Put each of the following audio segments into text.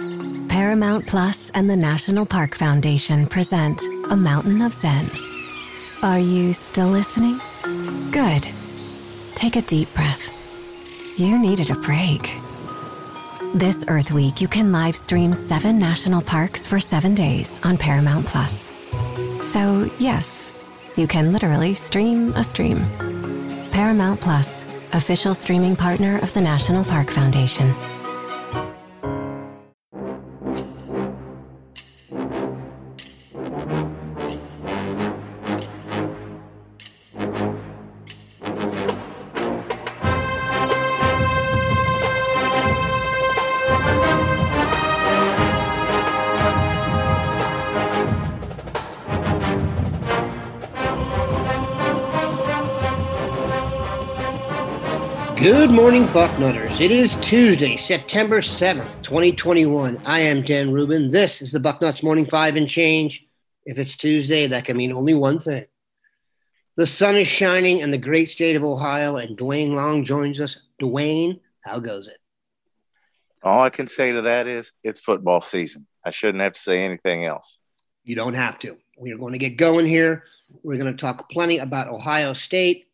Paramount Plus and the National Park Foundation present A Mountain of Zen. Are you still listening? Good. Take a deep breath. You needed a break. This Earth Week, you can live stream 7 national parks for 7 days on Paramount Plus. So, yes, you can literally stream a stream. Paramount Plus, official streaming partner of the National Park Foundation. Good morning, Bucknutters. It is Tuesday, September 7th, 2021. I am Dan Rubin. This is the Bucknuts Morning 5 and Change. If it's Tuesday, that can mean only one thing. The sun is shining in the great state of Ohio, and Dwayne Long joins us. Dwayne, how goes it? All I can say to that is it's football season. I shouldn't have to say anything else. You don't have to. We are going to get going here. We're going to talk plenty about Ohio State,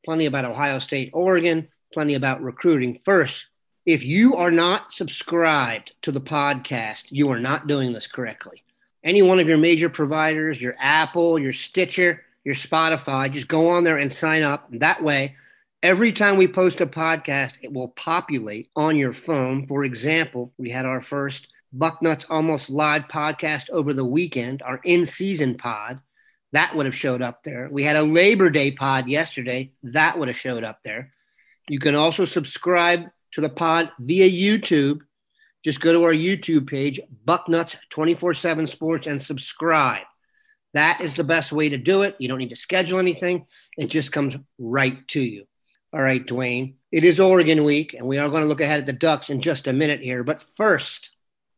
Oregon, plenty about recruiting. First, if you are not subscribed to the podcast, you are not doing this correctly. Any one of your major providers, your Apple, your Stitcher, your Spotify, just go on there and sign up. That way, every time we post a podcast, it will populate on your phone. For example, we had our first Bucknuts Almost Live podcast over the weekend, our in-season pod. That would have showed up there. We had a Labor Day pod yesterday. That would have showed up there. You can also subscribe to the pod via YouTube. Just go to our YouTube page, Bucknuts 24/7 Sports, and subscribe. That is the best way to do it. You don't need to schedule anything. It just comes right to you. All right, Dwayne. It is Oregon week, and we are going to look ahead at the Ducks in just a minute here. But first,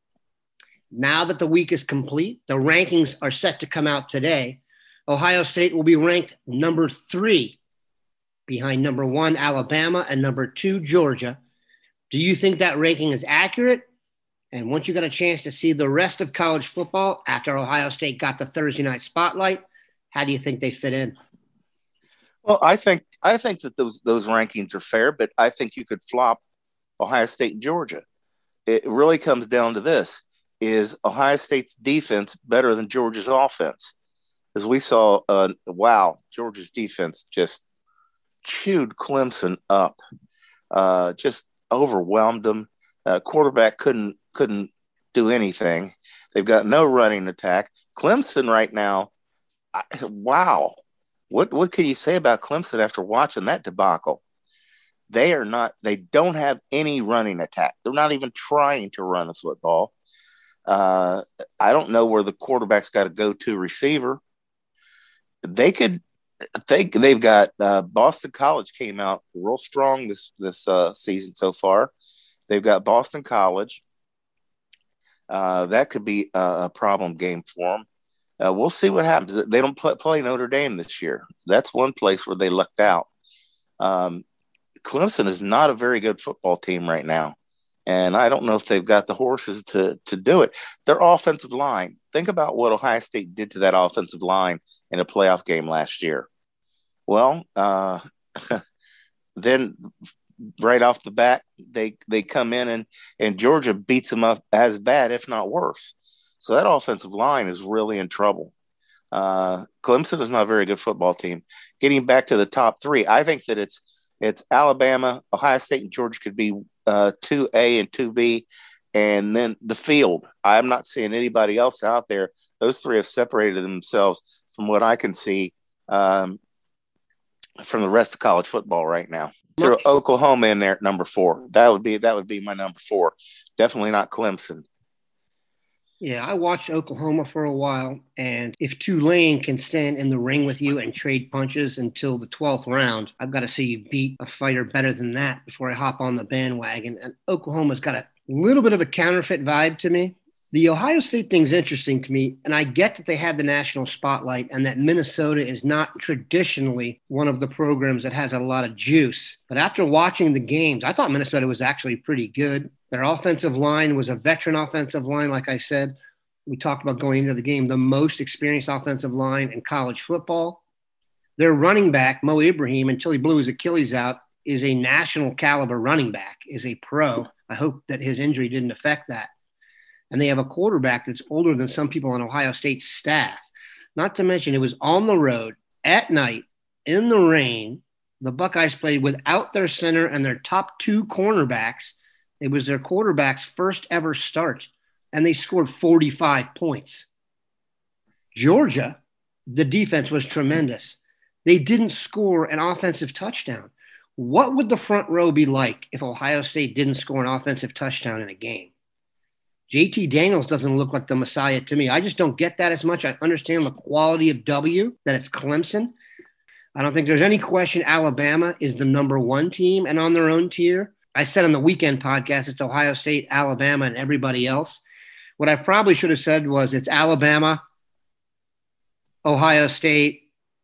now that the week is complete, the rankings are set to come out today. Ohio State will be ranked number 3 behind number 1, Alabama, and number 2, Georgia. Do you think that ranking is accurate? And once you got a chance to see the rest of college football after Ohio State got the Thursday night spotlight, how do you think they fit in? Well, I think that those rankings are fair, but I think you could flop Ohio State and Georgia. It really comes down to this. Is Ohio State's defense better than Georgia's offense? As we saw, Georgia's defense just chewed Clemson up, just overwhelmed them. Quarterback couldn't do anything. They've got no running attack. Clemson right now, wow. What can you say about Clemson after watching that debacle? They don't have any running attack. They're not even trying to run the football. I don't know where the quarterback's got to go to receiver. They've got Boston College came out real strong this season so far. They've got Boston College. That could be a problem game for them. We'll see what happens. They don't play Notre Dame this year. That's one place where they lucked out. Clemson is not a very good football team right now, and I don't know if they've got the horses to do it. Their offensive line. Think about what Ohio State did to that offensive line in a playoff game last year. Well, then right off the bat, they come in and Georgia beats them up as bad, if not worse. So that offensive line is really in trouble. Clemson is not a very good football team. Getting back to the top 3, I think that it's Alabama, Ohio State, and Georgia could be 2A and 2B. And then the field, I'm not seeing anybody else out there. Those 3 have separated themselves from what I can see from the rest of college football right now. Throw Oklahoma in there at number 4. That would be my number 4. Definitely not Clemson. Yeah, I watched Oklahoma for a while, and if Tulane can stand in the ring with you and trade punches until the 12th round, I've got to see you beat a fighter better than that before I hop on the bandwagon. And Oklahoma's got a little bit of a counterfeit vibe to me. The Ohio State thing's interesting to me, and I get that they had the national spotlight and that Minnesota is not traditionally one of the programs that has a lot of juice. But after watching the games, I thought Minnesota was actually pretty good. Their offensive line was a veteran offensive line, like I said. We talked about going into the game, the most experienced offensive line in college football. Their running back, Mo Ibrahim, until he blew his Achilles out, is a national caliber running back, is a pro. I hope that his injury didn't affect that. And they have a quarterback that's older than some people on Ohio State's staff. Not to mention, it was on the road at night in the rain. The Buckeyes played without their center and their top two cornerbacks. It was their quarterback's first ever start, and they scored 45 points. Georgia, the defense was tremendous. They didn't score an offensive touchdown. What would the front row be like if Ohio State didn't score an offensive touchdown in a game? JT Daniels doesn't look like the Messiah to me. I just don't get that as much. I understand the quality of W, that it's Clemson. I don't think there's any question Alabama is the number one team and on their own tier. I said on the weekend podcast, it's Ohio State, Alabama, and everybody else. What I probably should have said was it's Alabama, Ohio State,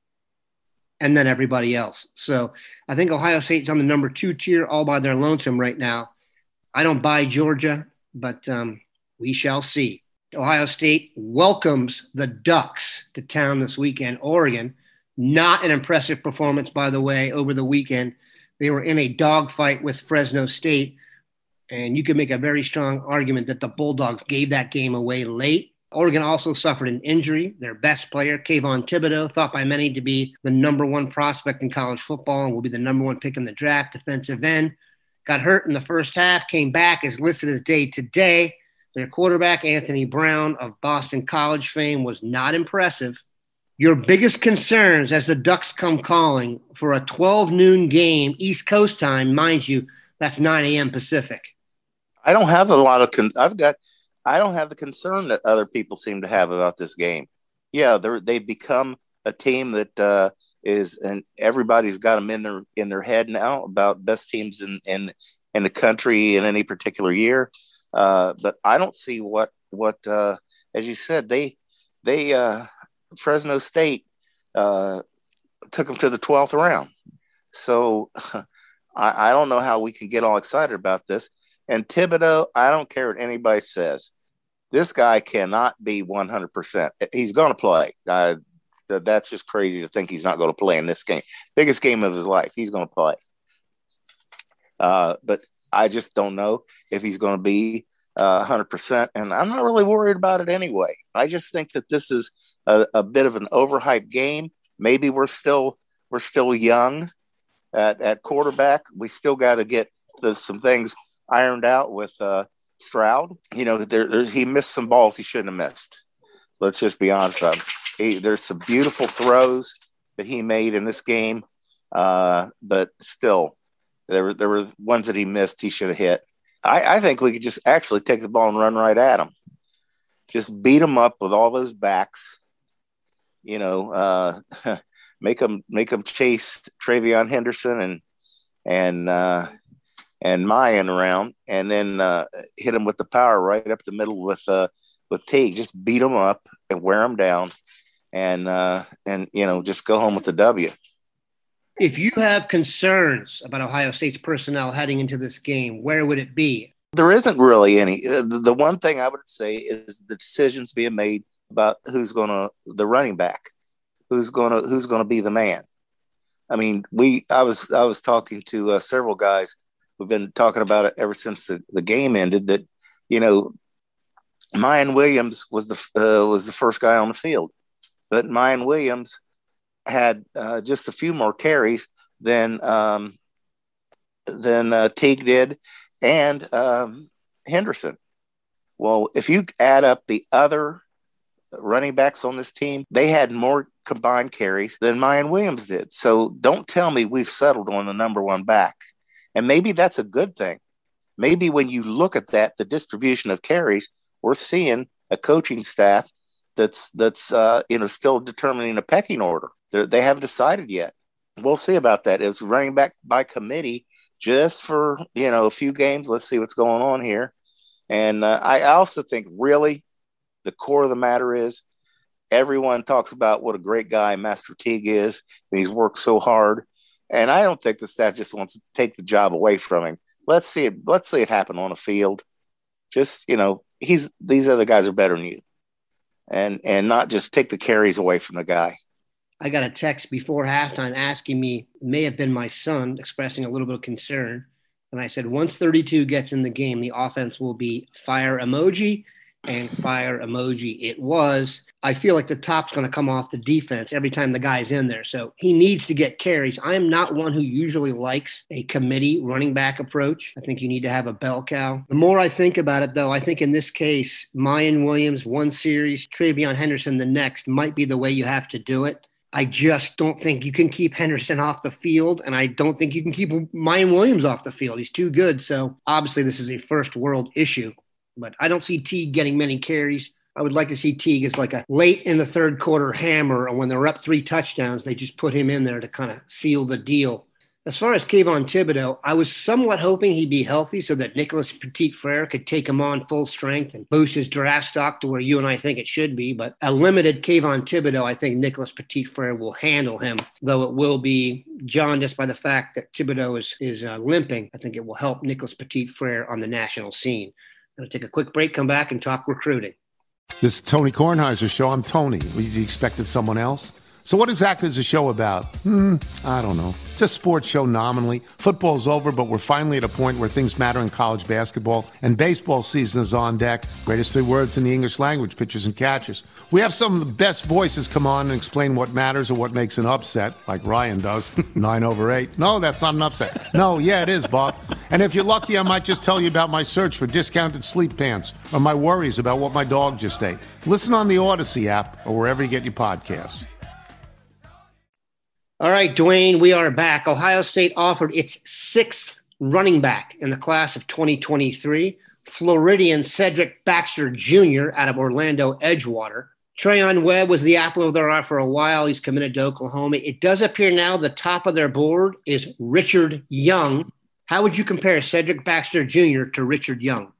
and then everybody else. So I think Ohio State's on the number two tier all by their lonesome right now. I don't buy Georgia, but we shall see. Ohio State welcomes the Ducks to town this weekend. Oregon, not an impressive performance, by the way, over the weekend. They were in a dogfight with Fresno State, and you could make a very strong argument that the Bulldogs gave that game away late. Oregon also suffered an injury. Their best player, Kayvon Thibodeau, thought by many to be the number one prospect in college football and will be the number one pick in the draft, defensive end, got hurt in the first half, came back, is listed as day to day. Their quarterback, Anthony Brown of Boston College fame, was not impressive. Your biggest concerns as the Ducks come calling for a 12 noon game, East Coast time, mind you, that's 9 a.m. Pacific. I don't have a lot of I don't have the concern that other people seem to have about this game. Yeah, they've become a team that is, and everybody's got them in their head now about best teams in the country in any particular year. But I don't see what as you said, they Fresno State took them to the 12th round. So I don't know how we can get all excited about this. And Thibodeau, I don't care what anybody says. This guy cannot be 100%. He's going to play. That's just crazy to think he's not going to play in this game. Biggest game of his life. He's going to play. But I just don't know if he's going to be 100%. And I'm not really worried about it anyway. I just think that this is a bit of an overhyped game. Maybe we're still young at quarterback. We still got to get some things ironed out with Stroud. You know, he missed some balls he shouldn't have missed. Let's just be honest about it. There's some beautiful throws that he made in this game, but still, there were ones that he missed he should have hit. I think we could just actually take the ball and run right at him. Just beat him up with all those backs. You know, make them chase Travion Henderson and Mayan around, and then hit him with the power right up the middle with Teague. Just beat him up and wear him down, and you know, just go home with the W. If you have concerns about Ohio State's personnel heading into this game, where would it be? There isn't really any. The one thing I would say is the decisions being made about the running back, who's gonna be the man. I mean, I was talking to several guys. We've been talking about it ever since the game ended. That, you know, Mayan Williams was the first guy on the field, but Mayan Williams had just a few more carries than Teague did and Henderson. Well, if you add up the other running backs on this team, they had more combined carries than Mayan Williams did. So don't tell me we've settled on the number one back. And maybe that's a good thing. Maybe when you look at that, the distribution of carries, we're seeing a coaching staff that's still determining a pecking order. They haven't decided yet. We'll see about that. It's running back by committee just for, a few games. Let's see what's going on here. And I also think really the core of the matter is everyone talks about what a great guy Master Teague is, and he's worked so hard. And I don't think the staff just wants to take the job away from him. let's see it happen on a field. Just, these other guys are better than you. And not just take the carries away from the guy. I got a text before halftime asking me, may have been my son, expressing a little bit of concern. And I said, once 32 gets in the game, the offense will be fire emoji and fire emoji. It was. I feel like the top's going to come off the defense every time the guy's in there. So he needs to get carries. I am not one who usually likes a committee running back approach. I think you need to have a bell cow. The more I think about it, though, I think in this case, Mayan Williams, one series, Travion Henderson the next might be the way you have to do it. I just don't think you can keep Henderson off the field, and I don't think you can keep Mayan Williams off the field. He's too good. So obviously this is a first world issue, but I don't see Teague getting many carries. I would like to see Teague as like a late in the third quarter hammer, or when they're up 3 touchdowns, they just put him in there to kind of seal the deal. As far as Kayvon Thibodeaux, I was somewhat hoping he'd be healthy so that Nicholas Petit-Frere could take him on full strength and boost his draft stock to where you and I think it should be. But a limited Kayvon Thibodeaux, I think Nicholas Petit-Frere will handle him, though it will be jaundiced by the fact that Thibodeaux is limping. I think it will help Nicholas Petit-Frere on the national scene. I'm going to take a quick break, come back, and talk recruiting. This is Tony Kornheiser's show. I'm Tony. You expected someone else? So what exactly is the show about? I don't know. It's a sports show nominally. Football's over, but we're finally at a point where things matter in college basketball, and baseball season is on deck. Greatest 3 words in the English language, pitchers and catchers. We have some of the best voices come on and explain what matters or what makes an upset, like Ryan does, 9/8. No, that's not an upset. No, yeah, it is, Bob. And if you're lucky, I might just tell you about my search for discounted sleep pants or my worries about what my dog just ate. Listen on the Odyssey app or wherever you get your podcasts. All right, Dwayne, we are back. Ohio State offered its 6th running back in the class of 2023, Floridian Cedric Baxter Jr. out of Orlando Edgewater. Trayon Webb was the apple of their eye for a while. He's committed to Oklahoma. It does appear now the top of their board is Richard Young. How would you compare Cedric Baxter Jr. to Richard Young?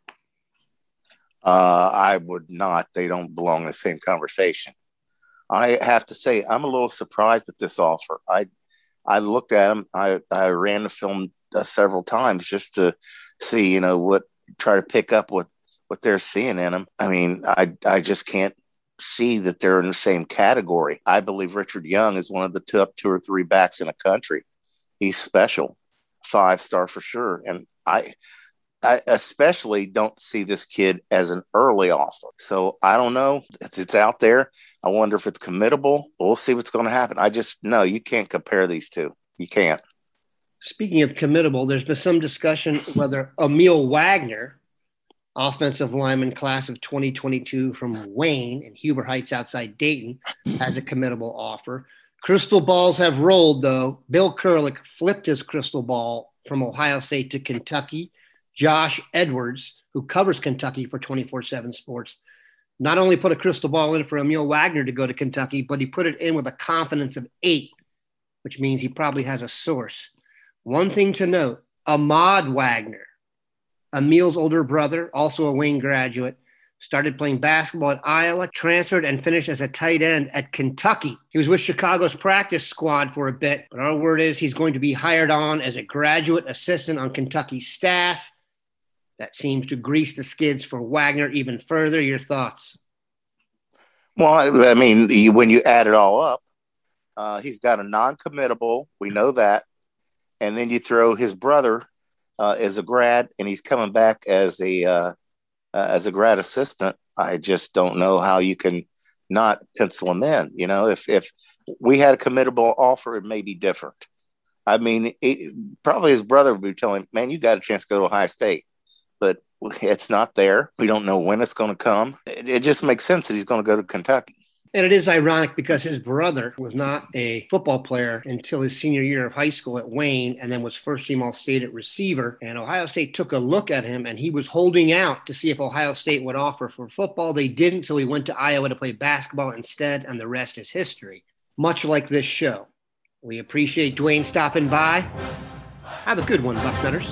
I would not. They don't belong in the same conversation. I have to say, I'm a little surprised at this offer. I looked at him. I ran the film several times just to see, try to pick up what they're seeing in him. I mean, I just can't see that they're in the same category. I believe Richard Young is one of the top 2 or 3 backs in the country. He's special, 5-star for sure. And I especially don't see this kid as an early offer. So I don't know. It's out there. I wonder if it's committable. We'll see what's going to happen. No, you can't compare these two. You can't. Speaking of committable, there's been some discussion whether Emil Wagner, offensive lineman class of 2022 from Wayne and Huber Heights outside Dayton, has a committable offer. Crystal balls have rolled, though. Bill Kurelic flipped his crystal ball from Ohio State to Kentucky. Josh Edwards, who covers Kentucky for 24/7 Sports, not only put a crystal ball in for Emil Wagner to go to Kentucky, but he put it in with a confidence of 8, which means he probably has a source. One thing to note, Ahmad Wagner, Emil's older brother, also a Wayne graduate, started playing basketball at Iowa, transferred and finished as a tight end at Kentucky. He was with Chicago's practice squad for a bit, but our word is he's going to be hired on as a graduate assistant on Kentucky's staff. That seems to grease the skids for Wagner even further. Your thoughts? Well, I mean, when you add it all up, he's got a non-committable. We know that. And then you throw his brother as a grad, and he's coming back as a grad assistant. I just don't know how you can not pencil him in. If we had a committable offer, it may be different. I mean, probably his brother would be telling him, man, you got a chance to go to Ohio State. But it's not there. We don't know when it's going to come. It just makes sense that he's going to go to Kentucky. And it is ironic because his brother was not a football player until his senior year of high school at Wayne, and then was first-team All-State at receiver. And Ohio State took a look at him, and he was holding out to see if Ohio State would offer for football. They didn't, so he went to Iowa to play basketball instead, and the rest is history, much like this show. We appreciate Dwayne stopping by. Have a good one, Bucknutters.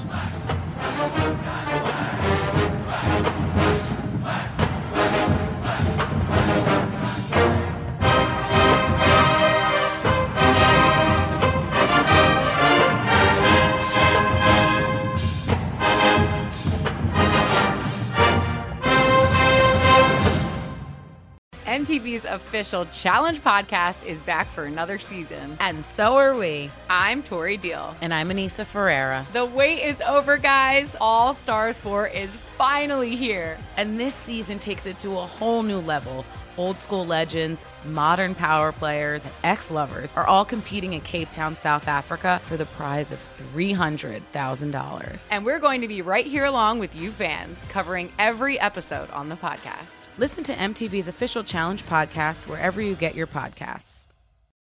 MTV's official Challenge podcast is back for another season. And so are we. I'm Tori Deal. And I'm Anissa Ferreira. The wait is over, guys. All Stars 4 is finally here. And this season takes it to a whole new level. Old school legends, modern power players, and ex-lovers are all competing in Cape Town, South Africa for the prize of $300,000. And we're going to be right here along with you fans, covering every episode on the podcast. Listen to MTV's official Challenge podcast wherever you get your podcasts.